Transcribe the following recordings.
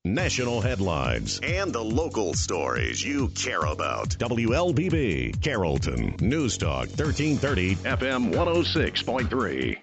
National headlines and the local stories you care about. WLBB, Carrollton, News Talk 1330, FM 106.3.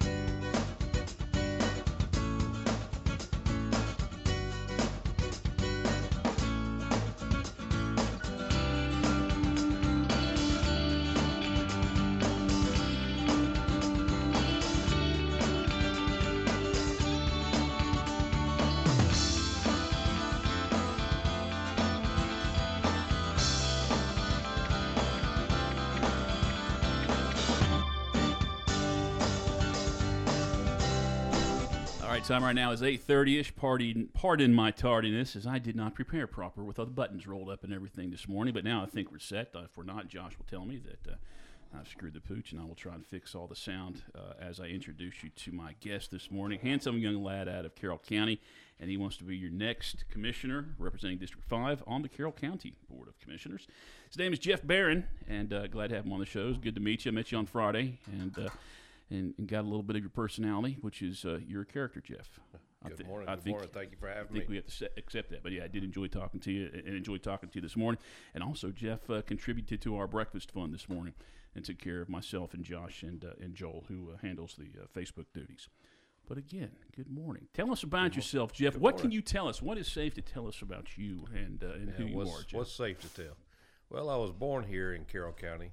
Time right now is 8:30ish. Pardon my tardiness, as I did not prepare proper with all the buttons rolled up and everything this morning. But now I think we're set. If we're not, Josh will tell me that I've screwed the pooch, and I will try and fix all the sound as I introduce you to my guest this morning. Handsome young lad out of Carroll County, and he wants to be your next commissioner representing District 5 on the Carroll County Board of Commissioners. His name is Jeff Barron, and glad to have him on the show. It's good to meet you. I met you on Friday, and got a little bit of your personality, which is you're a character, Jeff. Good morning. Thank you for having me. I think we have to accept that. But, yeah, I did enjoy talking to you and enjoyed talking to you this morning. And also, Jeff contributed to our breakfast fund this morning and took care of myself and Josh and Joel, who handles the Facebook duties. But, again, good morning. Tell us about yourself, Jeff. What can you tell us? What is safe to tell us about you and who you are, Jeff? What's safe to tell? Well, I was born here in Carroll County.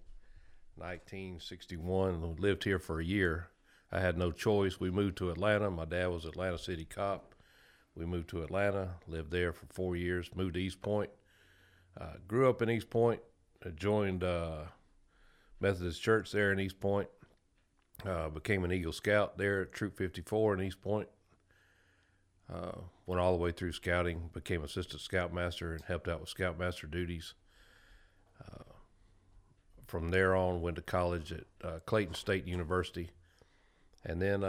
1961, lived here for a year. I had no choice. We moved to Atlanta. My dad was an Atlanta City cop. We moved to Atlanta, lived there for 4 years, moved to East Point. Grew up in East Point, joined Methodist Church there in East Point. Became an Eagle Scout there at Troop 54 in East Point. Went all the way through scouting, became assistant scoutmaster and helped out with scoutmaster duties. From there on, went to college at Clayton State University. And then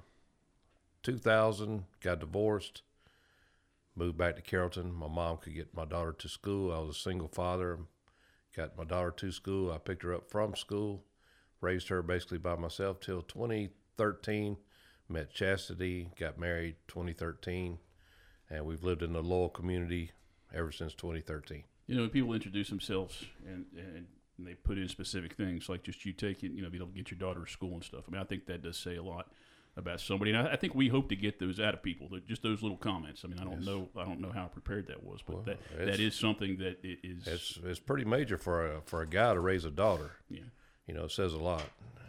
2000, got divorced, moved back to Carrollton. My mom could get my daughter to school. I was a single father, got my daughter to school. I picked her up from school, raised her basically by myself till 2013. Met Chastity, got married 2013, and we've lived in the Lowell community ever since 2013. You know, when people introduce themselves and they put in specific things like just you taking, be able to get your daughter to school and stuff. I mean, I think that does say a lot about somebody, and I think we hope to get those out of people. Just those little comments. I mean, I don't know how prepared that was, but that is something that it is. It's pretty major for a guy to raise a daughter. Yeah, it says a lot.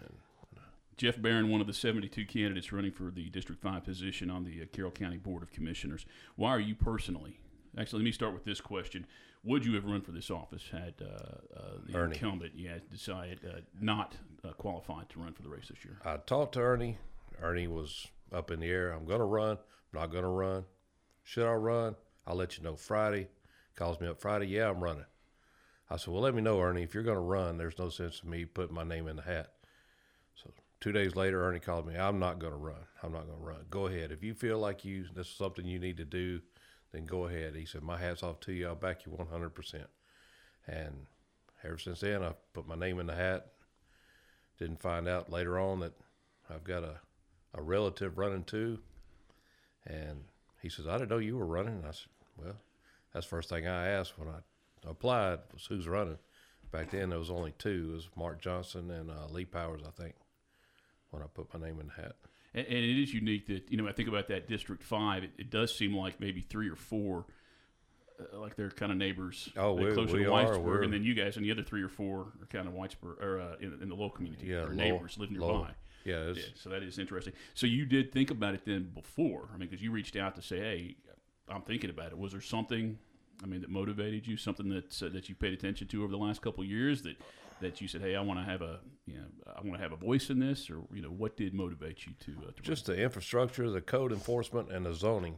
Jeff Barron, one of the 72 candidates running for the District 5 position on the Carroll County Board of Commissioners. Why are you personally? Actually, let me start with this question. Would you have run for this office had the Ernie. Incumbent decided not qualified to run for the race this year? I talked to Ernie. Ernie was up in the air. I'm going to run. I'm not going to run. Should I run? I'll let you know Friday. Calls me up Friday. Yeah, I'm running. I said, well, let me know, Ernie. If you're going to run, there's no sense in me putting my name in the hat. So 2 days later, Ernie called me. I'm not going to run. I'm not going to run. Go ahead. If you feel like this is something you need to do, then go ahead. He said, my hat's off to you. I'll back you 100%. And ever since then, I put my name in the hat. Didn't find out later on that I've got a relative running too. And he says, I didn't know you were running. And I said, well, that's the first thing I asked when I applied was who's running. Back then, there was only two. It was Mark Johnson and Lee Powers, I think, when I put my name in the hat. And it is unique that, I think about that District 5, it does seem like maybe 3 or 4, like they're kind of neighbors. Oh, they're closer to are. Whitesburg, and then you guys and the other 3 or 4 are kind of Whitesburg, or in the Lowell community, or neighbors live nearby. Lowell. Yeah, so that is interesting. So you did think about it then before, because you reached out to say, hey, I'm thinking about it. Was there something, that motivated you, something that you paid attention to over the last couple of years that you said, hey, I want to have a voice in this, or what did motivate you to just the infrastructure, the code enforcement, and the zoning.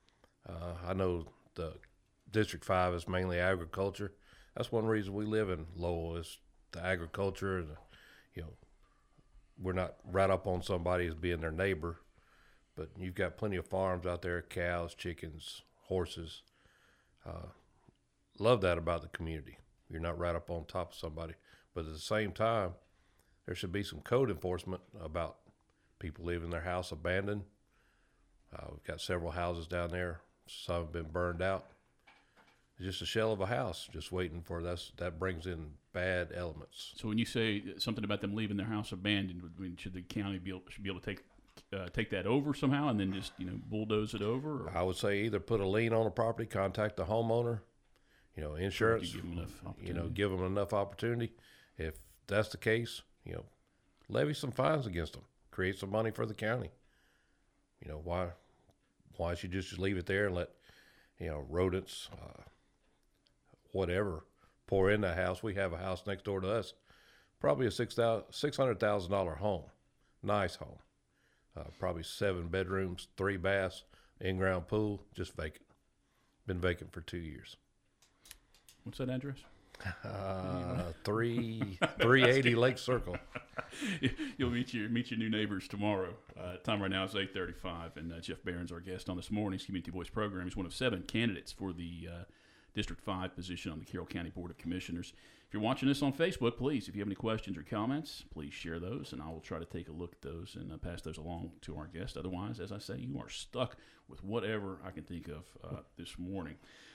I know the District 5 is mainly agriculture. That's one reason we live in Lowell is the agriculture. And, we're not right up on somebody as being their neighbor, but you've got plenty of farms out there, cows, chickens, horses. Love that about the community. You're not right up on top of somebody. But at the same time, there should be some code enforcement about people leaving their house abandoned. We've got several houses down there Some have been burned out. It's just a shell of a house, just waiting for that brings in bad elements. So when you say something about them leaving their house abandoned, I mean, should the county should be able to take that over somehow and then just bulldoze it over? Or? I would say either put a lien on the property, contact the homeowner, insurance, give them enough give them enough opportunity. If that's the case, levy some fines against them, create some money for the county. Why should you just leave it there and let rodents, whatever, pour in the house? We have a house next door to us, probably a $600,000 home, nice home, probably 7 bedrooms, 3 baths, in-ground pool, just vacant. Been vacant for 2 years. What's that address? 380 Lake Circle. You'll meet your new neighbors tomorrow. Time right now is 8:35, and Jeff Barron's our guest on this morning's Community Voice program. He's one of 7 candidates for the District 5 position on the Carroll County Board of Commissioners. If you're watching this on Facebook, please, if you have any questions or comments, please share those, and I will try to take a look at those and pass those along to our guest. Otherwise, as I say, you are stuck with whatever I can think of this morning.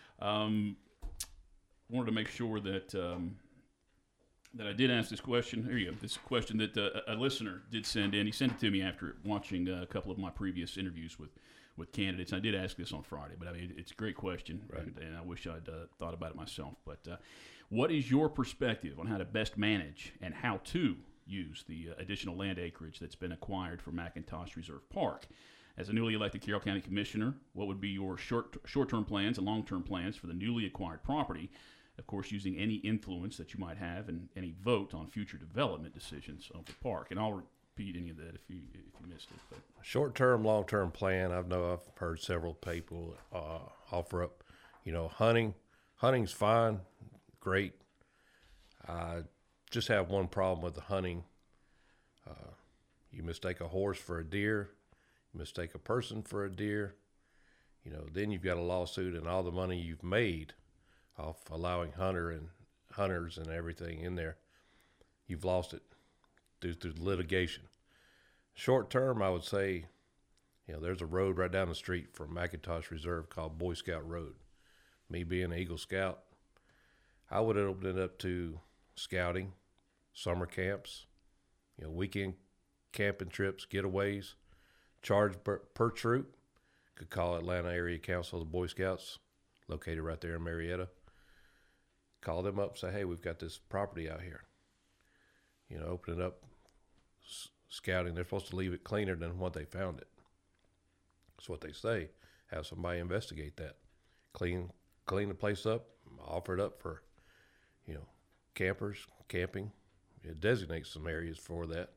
Wanted to make sure that that I did ask this question. Here you go. This question that a listener did send in. He sent it to me after watching a couple of my previous interviews with candidates. I did ask this on Friday, but I mean, it's a great question, right. and I wish I'd thought about it myself. But what is your perspective on how to best manage and how to use the additional land acreage that's been acquired for McIntosh Reserve Park? As a newly elected Carroll County Commissioner, what would be your short-term plans and long-term plans for the newly acquired property? Of course, using any influence that you might have and any vote on future development decisions of the park. And I'll repeat any of that if you missed it. But. Short-term, long-term plan. I've heard several people offer up, hunting. Hunting's fine, great. I just have one problem with the hunting. You mistake a horse for a deer. You mistake a person for a deer. Then you've got a lawsuit and all the money you've made off allowing hunters and everything in there, you've lost it due to litigation. Short term, I would say, there's a road right down the street from McIntosh Reserve called Boy Scout Road. Me being an Eagle Scout, I would have opened it up to scouting, summer camps, weekend camping trips, getaways, charge per troop. Could call Atlanta Area Council of the Boy Scouts, located right there in Marietta. Call them up and say, hey, we've got this property out here. Open it up, scouting. They're supposed to leave it cleaner than what they found it. That's what they say. Have somebody investigate that. Clean the place up, offer it up for, campers, camping. It designates some areas for that.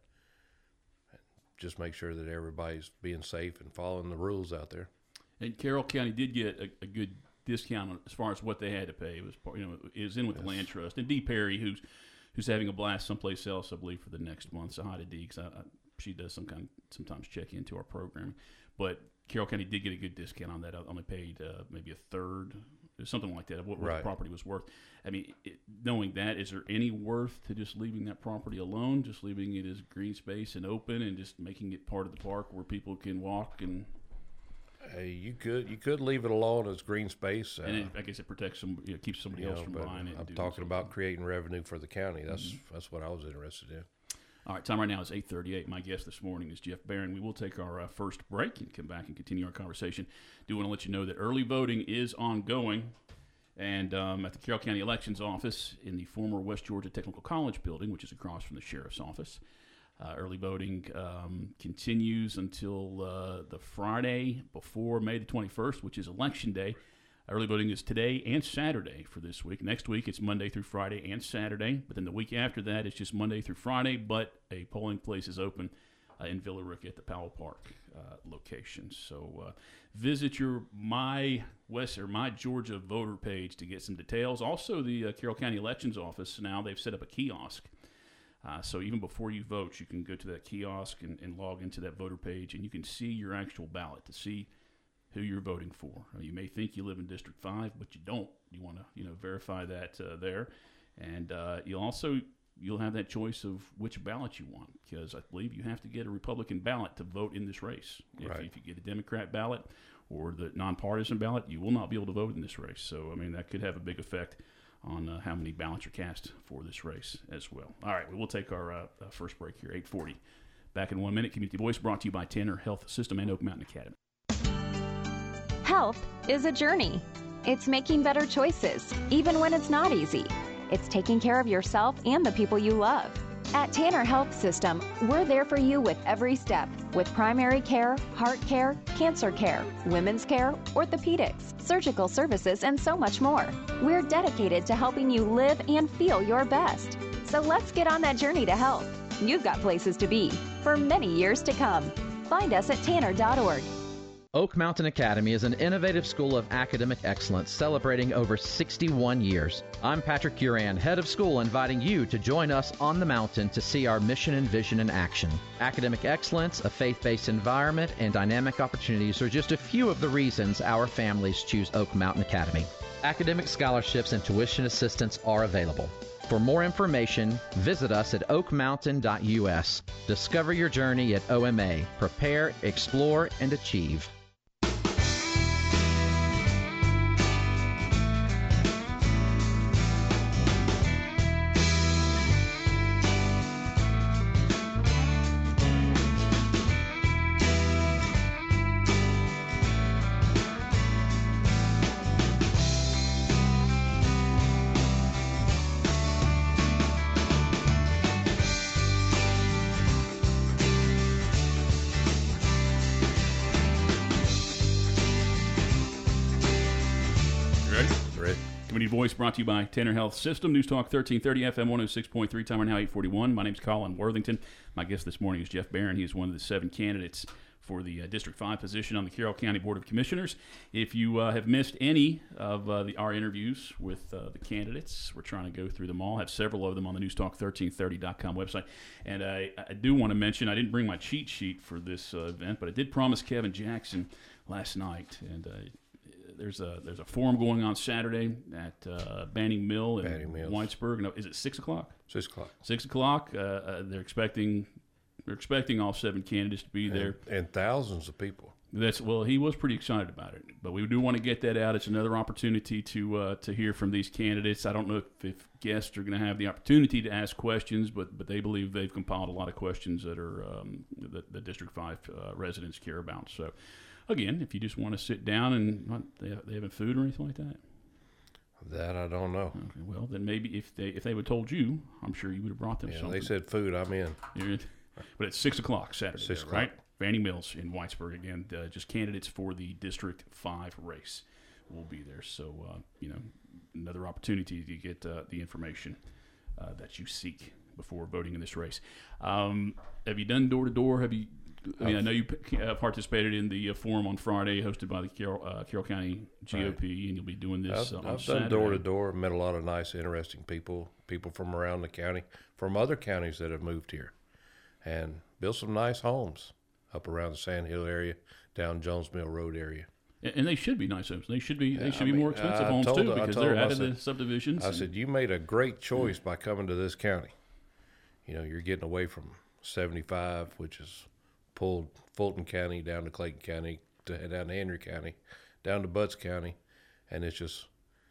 Just make sure that everybody's being safe and following the rules out there. And Carroll County did get a good discount as far as what they had to pay. It was it was in with the land trust. And Dee Perry, who's having a blast someplace else, I believe, for the next month. So hi to Dee, because she does sometimes check into our programming. But Carroll County did get a good discount on that. I only paid maybe a third, something like that, of what the property was worth. I mean, knowing that, is there any worth to just leaving that property alone, just leaving it as green space and open, and just making it part of the park where people can walk and? You could leave it alone as green space, and I guess it protects some, keeps somebody else from buying it. I'm talking about creating revenue for the county. That's what I was interested in. All right, time right now is 8:38. My guest this morning is Jeff Barron. We will take our first break and come back and continue our conversation. Do want to let you know that early voting is ongoing, and at the Carroll County Elections Office in the former West Georgia Technical College building, which is across from the Sheriff's Office. Early voting continues until the Friday before May the 21st, which is Election Day. Early voting is today and Saturday for this week. Next week, it's Monday through Friday and Saturday. But then the week after that, it's just Monday through Friday, but a polling place is open in Villa Rica at the Powell Park location. So visit your My Georgia voter page to get some details. Also, the Carroll County Elections Office, now they've set up a kiosk. So even before you vote, you can go to that kiosk and log into that voter page, and you can see your actual ballot to see who you're voting for. You may think you live in District 5, but you don't. You want to verify that there. And you'll have that choice of which ballot you want, because I believe you have to get a Republican ballot to vote in this race. If you get a Democrat ballot or the nonpartisan ballot, you will not be able to vote in this race. So, I mean, that could have a big effect on how many ballots are cast for this race as well. All right, we'll take our first break here, 8:40. Back in 1 minute. Community Voice brought to you by Tanner Health System and Oak Mountain Academy. Health is a journey. It's making better choices, even when it's not easy. It's taking care of yourself and the people you love. At Tanner Health System, we're there for you with every step, with primary care, heart care, cancer care, women's care, orthopedics, surgical services, and so much more. We're dedicated to helping you live and feel your best. So let's get on that journey to health. You've got places to be for many years to come. Find us at tanner.org. Oak Mountain Academy is an innovative school of academic excellence celebrating over 61 years. I'm Patrick Uran, head of school, inviting you to join us on the mountain to see our mission and vision in action. Academic excellence, a faith-based environment, and dynamic opportunities are just a few of the reasons our families choose Oak Mountain Academy. Academic scholarships and tuition assistance are available. For more information, visit us at oakmountain.us. Discover your journey at OMA. Prepare, explore, and achieve. Voice brought to you by Tanner Health System. News Talk 1330 FM 106.3. Timer now 8:41. My name's Colin Worthington. My guest this morning is Jeff Barron. He is one of the 7 candidates for the District 5 position on the Carroll County Board of Commissioners. If you have missed any of our interviews with the candidates, we're trying to go through them all. I have several of them on the newstalk1330.com website. And I do want to mention, I didn't bring my cheat sheet for this event, but I did promise Kevin Jackson last night. And there's a forum going on Saturday at Banning Mill in Whitesburg. No, is it 6 o'clock? 6 o'clock. 6 o'clock. They're expecting all 7 candidates to be there, and thousands of people. He was pretty excited about it, but we do want to get that out. It's another opportunity to hear from these candidates. I don't know if guests are going to have the opportunity to ask questions, but they believe they've compiled a lot of questions that are that the District 5 residents care about. So. Again, if you just want to sit down and they having food or anything like that? That I don't know. Okay, well, then maybe if they would have told you, I'm sure you would have brought them something. They said food, I'm in. But it's 6 o'clock Saturday, 6 o'clock. Right? Banning Mills in Whitesburg. Again, just candidates for the District 5 race will be there. So, another opportunity to get the information that you seek before voting in this race. Have you done door-to-door? I know you participated in the forum on Friday hosted by the Carroll County GOP, right. And you'll be doing this on I've Saturday. done door-to-door, met a lot of nice, interesting people from around the county, from other counties that have moved here, and built some nice homes up around the Sand Hill area, down Jones Mill Road area. And they should be nice homes. They should be more expensive homes, too, because they're out of the subdivisions. I said, you made a great choice by coming to this county. You're getting away from 75, which is pulled Fulton County down to Clayton County, down to Henry County, down to Butts County, and it's just,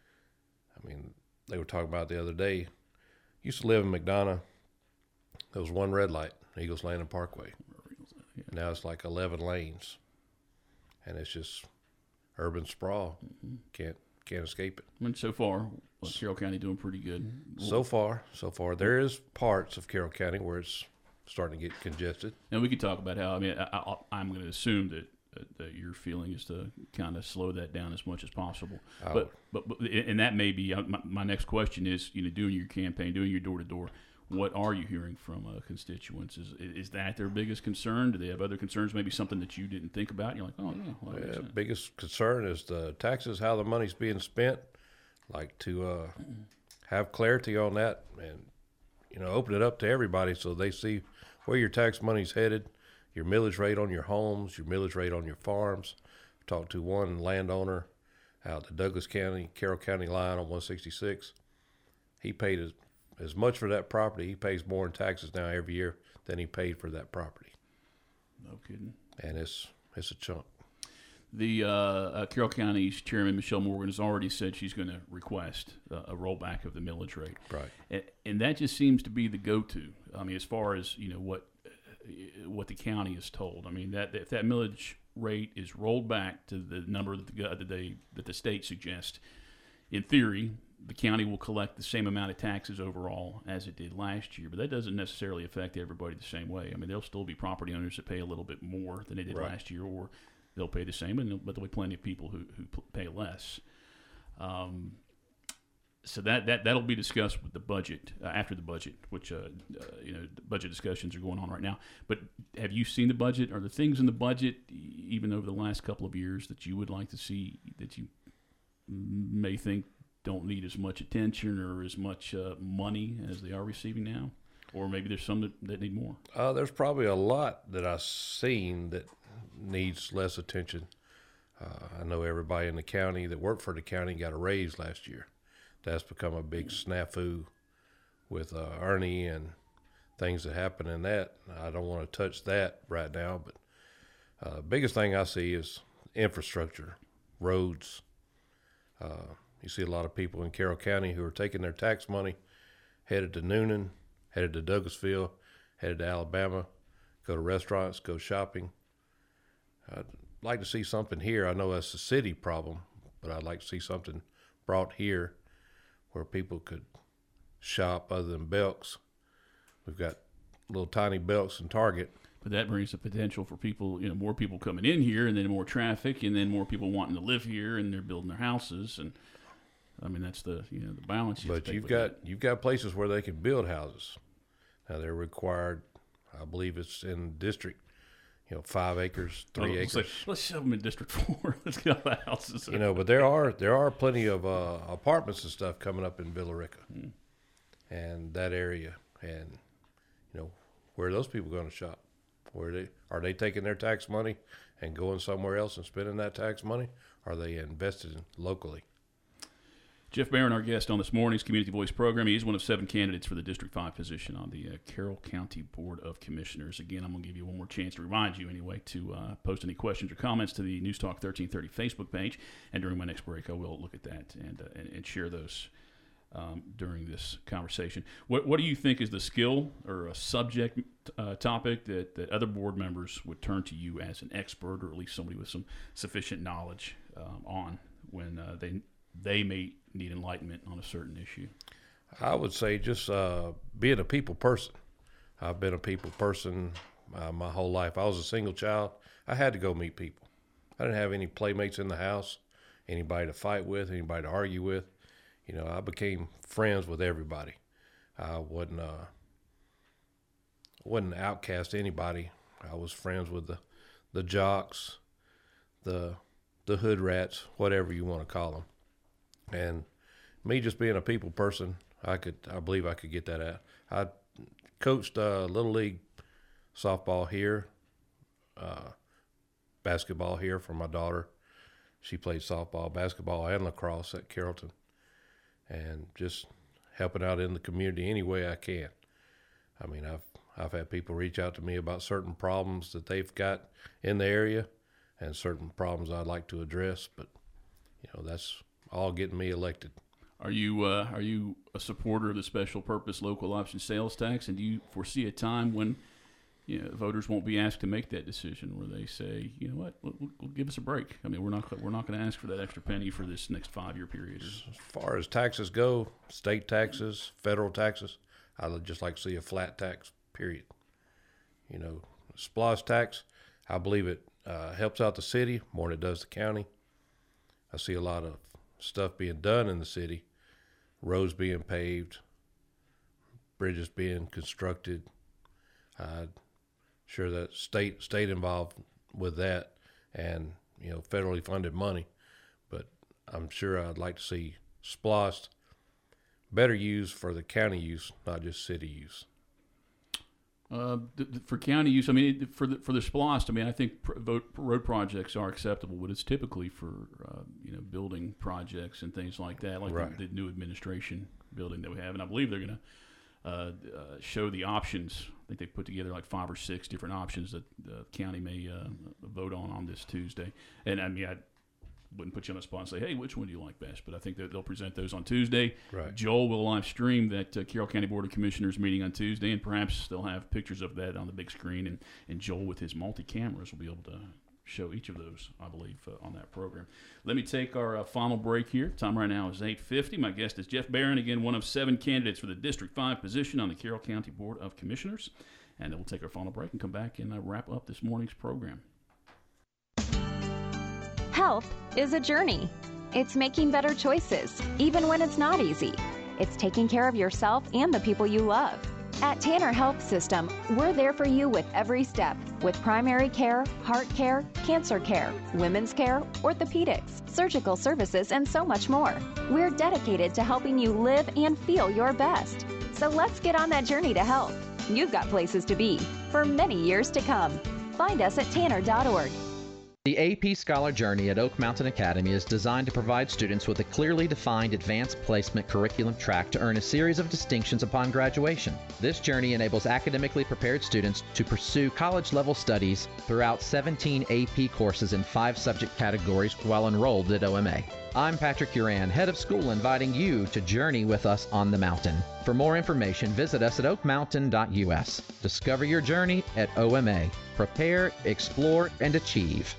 they were talking about the other day, used to live in McDonough, there was one red light, Eagles Landing Parkway. Yeah. Now it's like 11 lanes, and it's just urban sprawl. Mm-hmm. Can't escape it. So far, Carroll County doing pretty good. So far. There is parts of Carroll County where it's starting to get congested. And we could talk about how, I'm going to assume that your feeling is to kind of slow that down as much as possible. But and that may be, my next question is, doing your campaign, doing your door-to-door, what are you hearing from constituents? Is that their biggest concern? Do they have other concerns, maybe something that you didn't think about? You're like, oh, yeah. Well, biggest concern is the taxes, how the money's being spent. Like to have clarity on that and, open it up to everybody so they see where your tax money's headed, your millage rate on your homes, your millage rate on your farms. I talked to one landowner out the Douglas County, Carroll County line on 166. He paid as much for that property. He pays more in taxes now every year than he paid for that property. No kidding. And it's a chunk. The Carroll County's Chairman Michelle Morgan has already said she's going to request a rollback of the millage rate. Right. And that just seems to be the go-to. I mean, as far as what the county is told. I mean, that if that millage rate is rolled back to the number that the state suggests, in theory, the county will collect the same amount of taxes overall as it did last year. But that doesn't necessarily affect everybody the same way. I mean, there'll still be property owners that pay a little bit more than they did Right. last year, or they'll pay the same, but there'll be plenty of people who pay less. So that'll be discussed with the budget after the budget, which the budget discussions are going on right now. But have you seen the budget? Are there things in the budget, even over the last couple of years, that you would like to see that you may think don't need as much attention or as much money as they are receiving now? Or maybe there's some that need more? There's probably a lot that I've seen that needs less attention. I know everybody in the county that worked for the county got a raise last year. That's become a big snafu with Ernie and things that happen in that. I don't want to touch that right now, but biggest thing I see is infrastructure, roads. You see a lot of people in Carroll County who are taking their tax money, headed to Noonan, headed to Douglasville, headed to Alabama, go to restaurants, go shopping. I'd like to see something here. I know that's a city problem, but I'd like to see something brought here where people could shop other than Belk's. We've got little tiny Belk's and Target. But that brings the potential for people, more people coming in here, and then more traffic, and then more people wanting to live here, and they're building their houses, and I mean that's the the balance. But you've got places where they can build houses. Now they're required. I believe it's in district. 5 acres, 3 acres. Let's shove them in District 4. Let's get all the houses. But there are plenty of apartments and stuff coming up in Billerica and that area. And, where are those people going to shop? Are they taking their tax money and going somewhere else and spending that tax money? Are they invested locally? Jeff Barron, our guest on this morning's Community Voice program. He is one of 7 candidates for the District 5 position on the Carroll County Board of Commissioners. Again, I'm going to give you one more chance to remind you anyway to post any questions or comments to the News Talk 1330 Facebook page. And during my next break, I will look at that and share those during this conversation. What do you think is the skill or a subject topic that other board members would turn to you as an expert, or at least somebody with some sufficient knowledge on when they may need enlightenment on a certain issue? I would say just being a people person. I've been a people person my whole life. I was a single child. I had to go meet people. I didn't have any playmates in the house, anybody to fight with, anybody to argue with. I became friends with everybody. I wasn't outcast anybody. I was friends with the jocks, the hood rats, whatever you want to call them. And me just being a people person, I believe I could get that out. I coached Little League softball here, basketball here for my daughter. She played softball, basketball, and lacrosse at Carrollton. And just helping out in the community any way I can. I mean, I've had people reach out to me about certain problems that they've got in the area and certain problems I'd like to address, but, that's all getting me elected. Are you a supporter of the special purpose local option sales tax, and do you foresee a time when voters won't be asked to make that decision, where they say, you know what, we'll give us a break? I mean, we're not going to ask for that extra penny for this next 5-year period. As far as taxes go, state taxes, federal taxes, I'd just like to see a flat tax, period. SPLOST tax, I believe it helps out the city more than it does the county. I see a lot of stuff being done in the city, roads being paved, bridges being constructed. Sure that state involved with that, and federally funded money, but I'm sure I'd like to see SPLOST better used for the county use, not just city use. For county use, I mean, for the SPLOST, I mean, I think road projects are acceptable, but it's typically for building projects and things like that, like right. the new administration building that we have, and I believe they're going to show the options think they put together like 5 or 6 different options that the county may vote on this Tuesday. And I mean, I wouldn't put you on the spot and say, hey, which one do you like best? But I think that they'll present those on Tuesday. Right. Joel will live stream that Carroll County Board of Commissioners meeting on Tuesday, and perhaps they'll have pictures of that on the big screen, and Joel with his multi-cameras will be able to show each of those, I believe, on that program. Let me take our final break here. Time right now is 8:50. My guest is Jeff Barron, again, one of 7 candidates for the District 5 position on the Carroll County Board of Commissioners. And then we'll take our final break and come back and wrap up this morning's program. Health is a journey. It's making better choices, even when it's not easy. It's taking care of yourself and the people you love. At Tanner Health System, we're there for you with every step, with primary care, heart care, cancer care, women's care, orthopedics, surgical services, and so much more. We're dedicated to helping you live and feel your best. So let's get on that journey to health. You've got places to be for many years to come. Find us at tanner.org. The AP Scholar Journey at Oak Mountain Academy is designed to provide students with a clearly defined advanced placement curriculum track to earn a series of distinctions upon graduation. This journey enables academically prepared students to pursue college-level studies throughout 17 AP courses in 5 subject categories while enrolled at OMA. I'm Patrick Uran, head of school, inviting you to journey with us on the mountain. For more information, visit us at oakmountain.us. Discover your journey at OMA. Prepare, explore, and achieve.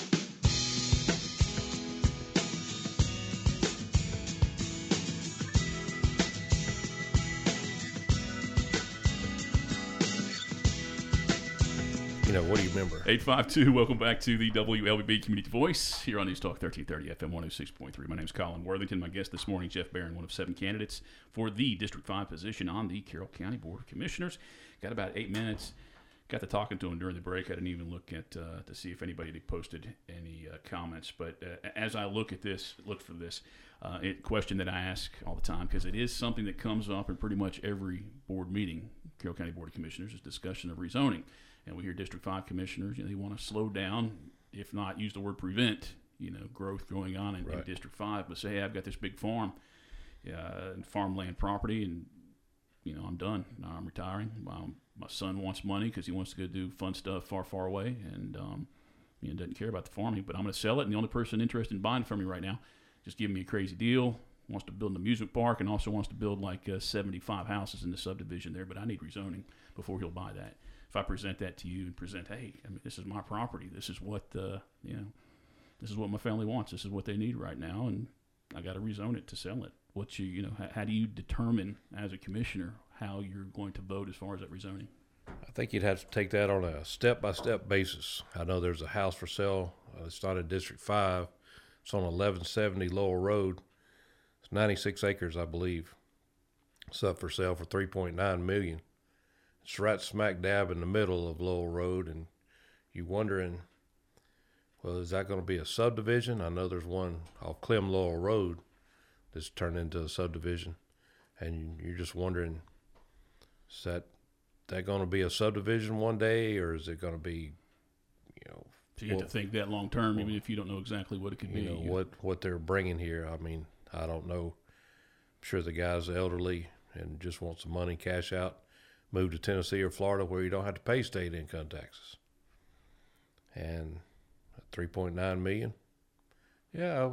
What do you remember? 852, welcome back to the WLBB Community Voice here on News Talk 1330 FM 106.3. My name is Colin Worthington. My guest this morning, Jeff Barron, one of 7 candidates for the District 5 position on the Carroll County Board of Commissioners. Got about 8 minutes. Got to talking to him during the break. I didn't even look at to see if anybody had posted any comments. But as I look for this question that I ask all the time, because it is something that comes up in pretty much every board meeting, Carroll County Board of Commissioners, is discussion of rezoning. And we hear District 5 commissioners, they want to slow down, if not use the word prevent, growth going on in District 5. But say, hey, I've got this big farm, and farmland property, and, I'm done. I'm retiring. My son wants money because he wants to go do fun stuff far, far away, and doesn't care about the farming. But I'm going to sell it, and the only person interested in buying from me right now just giving me a crazy deal, wants to build an amusement park, and also wants to build like 75 houses in the subdivision there, but I need rezoning before he'll buy that. If I present that to you and present, hey, this is my property. This is what this is what my family wants. This is what they need right now, and I got to rezone it to sell it. How do you determine as a commissioner how you're going to vote as far as that rezoning? I think you'd have to take that on a step-by-step basis. I know there's a house for sale. It's not in District 5. It's on 1170 Lowell Road. It's 96 acres, I believe. It's up for sale for $3.9 million. It's right smack dab in the middle of Lowell Road, and you're wondering, well, is that going to be a subdivision? I know there's one off Clem Lowell Road that's turned into a subdivision, and you're just wondering, is that going to be a subdivision one day, or is it going to be, So you have to think that long term, even if you don't know exactly what it could be. What they're bringing here. I don't know. I'm sure the guy's elderly and just wants some money, cash out. Move to Tennessee or Florida where you don't have to pay state income taxes. And $3.9 million, yeah,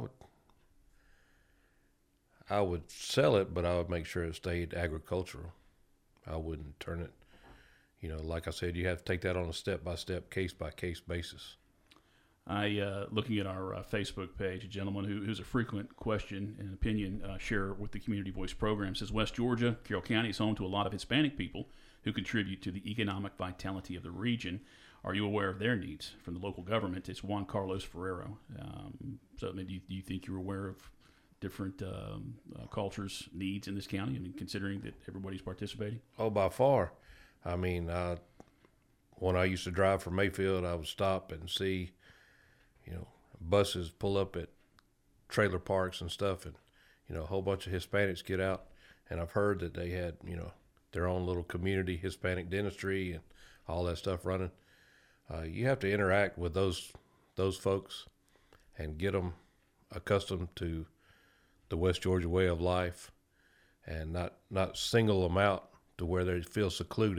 I would sell it, but I would make sure it stayed agricultural. I wouldn't turn it, like I said, you have to take that on a step-by-step, case-by-case basis. Looking at our Facebook page, a gentleman who's a frequent question and opinion sharer with the Community Voice program says, West Georgia, Carroll County is home to a lot of Hispanic people who contribute to the economic vitality of the region. Are you aware of their needs from the local government? It's Juan Carlos Ferrero. So do you think you're aware of different cultures' needs in this county? Considering that everybody's participating? Oh, by far. When I used to drive from Mayfield, I would stop and see buses pull up at trailer parks and stuff, and a whole bunch of Hispanics get out. And I've heard that they had their own little community Hispanic dentistry and all that stuff running. You have to interact with those folks and get them accustomed to the West Georgia way of life, and not single them out to where they feel secluded.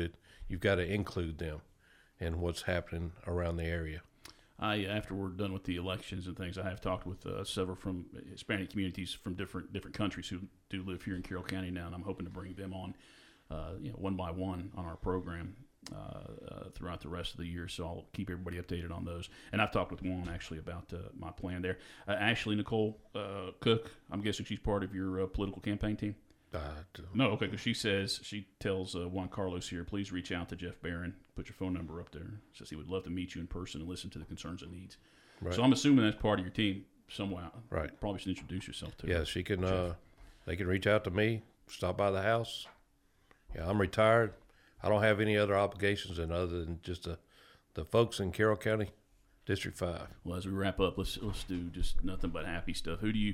you've got to include them in what's happening around the area. After we're done with the elections and things, I have talked with several from Hispanic communities from different countries who do live here in Carroll County now, and I'm hoping to bring them on, one by one on our program throughout the rest of the year. So I'll keep everybody updated on those. And I've talked with Juan actually about my plan there. Ashley Nicole Cook, I'm guessing she's part of your political campaign team. No, okay, because she tells Juan Carlos here, please reach out to Jeff Barron, put your phone number up there. Says he would love to meet you in person and listen to the concerns and needs. Right. So I'm assuming that's part of your team somewhere. Right. Probably should introduce yourself to her. Yeah, she can. They can reach out to me, stop by the house. Yeah, I'm retired. I don't have any other obligations other than just the folks in Carroll County, District 5. Well, as we wrap up, let's do just nothing but happy stuff. When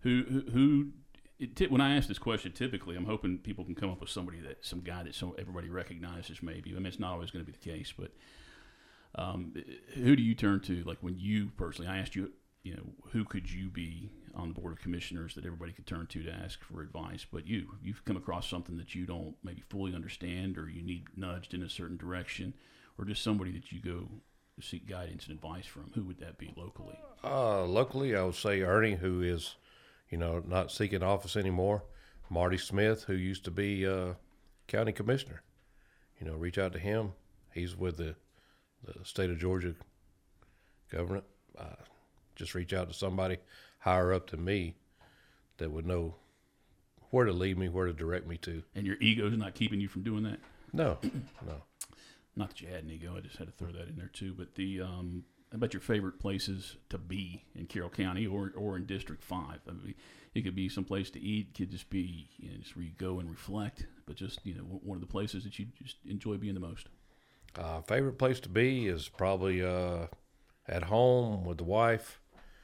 I ask this question, typically I'm hoping people can come up with some guy that everybody recognizes maybe. I mean, it's not always going to be the case, but who do you turn to? Like when you personally, I asked you, who could you be on the Board of Commissioners that everybody could turn to ask for advice? But you've come across something that you don't maybe fully understand, or you need nudged in a certain direction, or just somebody that you go to seek guidance and advice from. Who would that be locally? Locally, I would say Ernie, who is not seeking office anymore. Marty Smith, who used to be county commissioner. Reach out to him. He's with the state of Georgia government. Just reach out to somebody higher up than me that would know where to lead me, where to direct me to. And your ego's not keeping you from doing that? No. Not that you had an ego. I just had to throw that in there too. But how about your favorite places to be in Carroll County or in District 5? I mean, it could be some place to eat. It could just be just where you go and reflect. But just one of the places that you just enjoy being the most. Favorite place to be is probably at home with the wife.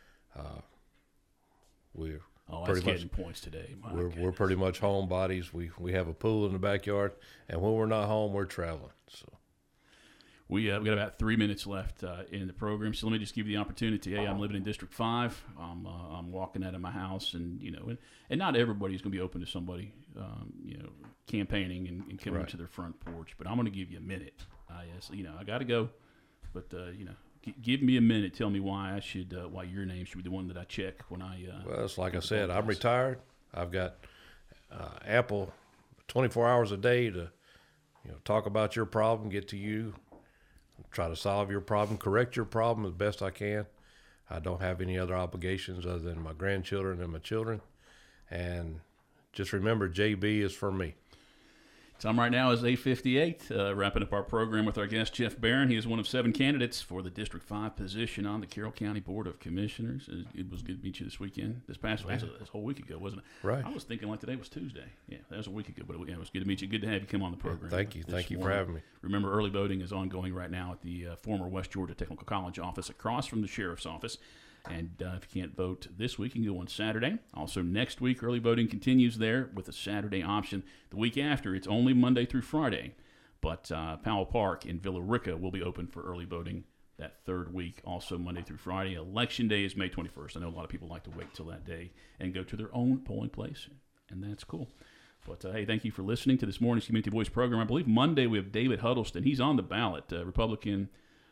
We're that's getting points today. We're pretty much homebodies. We have a pool in the backyard, and when we're not home, we're traveling. So. We got about 3 minutes left in the program, so let me just give you the opportunity. Hey, I'm living in District 5. I'm walking out of my house, and and not everybody's going to be open to somebody, campaigning and coming right to their front porch. But I'm going to give you a minute. I got to go, but give me a minute. Tell me why why your name should be the one that I check when I. Well, it's like I said, I'm retired. I've got ample 24 hours a day to, talk about your problem, get to you, try to solve your problem, correct your problem as best I can. I don't have any other obligations other than my grandchildren and my children. And just remember, JB is for me. Time right now is 8:58. Wrapping up our program with our guest, Jeff Barron. He is one of 7 candidates for the District 5 position on the Carroll County Board of Commissioners. It was good to meet you this weekend. This whole week ago, wasn't it? Right. I was thinking like today was Tuesday. Yeah, that was a week ago, but it was good to meet you. Good to have you come on the program. Thank you. Thank you for having me. Remember, early voting is ongoing right now at the former West Georgia Technical College office across from the Sheriff's Office. And if you can't vote this week, you can go on Saturday. Also, next week, early voting continues there with a Saturday option. The week after, it's only Monday through Friday. But Powell Park in Villa Rica will be open for early voting that third week, also Monday through Friday. Election day is May 21st. I know a lot of people like to wait till that day and go to their own polling place, and that's cool. But, hey, thank you for listening to this morning's Community Voice program. I believe Monday we have David Huddleston. He's on the ballot, Republican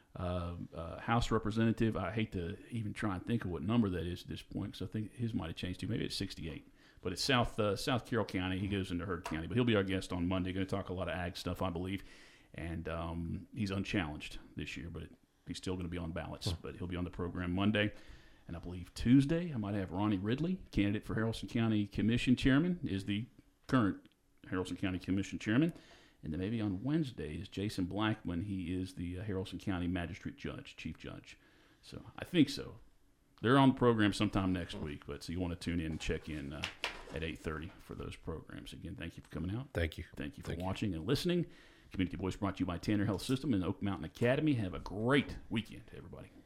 House Representative. I hate to even try and think of what number that is at this point, because I think his might have changed too. Maybe it's 68. But it's South Carroll County. He goes into Heard County. But he'll be our guest on Monday. Going to talk a lot of ag stuff, I believe. And he's unchallenged this year, but he's still going to be on ballots. But he'll be on the program Monday. And I believe Tuesday I might have Ronnie Ridley, candidate for Haralson County Commission Chairman, is the current Haralson County Commission Chairman. And then maybe on Wednesday is Jason Blackman. He is the Haralson County Magistrate Judge, Chief Judge. So I think so. They're on the program sometime next week, but so you want to tune in and check in at 8:30 for those programs. Again, thank you for coming out. Thank you. Thank you for watching and listening. Community Voice brought to you by Tanner Health System and Oak Mountain Academy. Have a great weekend, everybody.